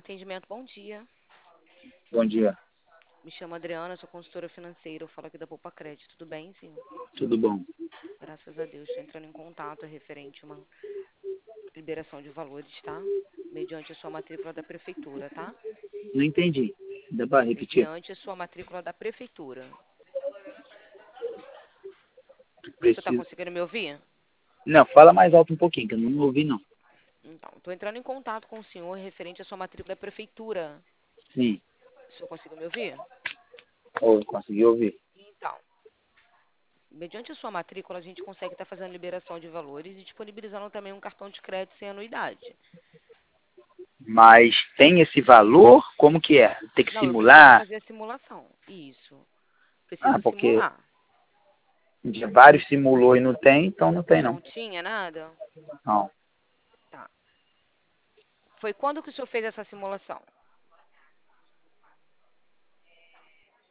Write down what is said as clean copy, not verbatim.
atendimento, bom dia. Bom dia, Me chamo Adriana, sou consultora financeira. Eu falo aqui da Poupa Crédito. Tudo bem, senhor? tudo bom? Graças a Deus. Estou entrando em contato referente a uma liberação de valores, tá? Mediante a sua matrícula da prefeitura, tá? Não entendi. Dá para repetir? Mediante a sua matrícula da prefeitura. Você está Preciso. conseguindo me ouvir? Não, fala mais alto um pouquinho, que eu não ouvi, não. Então, estou entrando em contato com o senhor referente à sua matrícula da prefeitura. Sim, O senhor conseguiu me ouvir? consegui ouvir. Então, mediante a sua matrícula, a gente consegue estar fazendo liberação de valores e disponibilizando também um cartão de crédito sem anuidade. Mas tem esse valor? Como que é? Tem que Não, eu preciso simular? fazer a simulação. Isso. Ah, Preciso porque simular. vários simulou e não tem, então não tem, não. Não tinha nada? Não. Tá. Foi quando que o senhor fez essa simulação?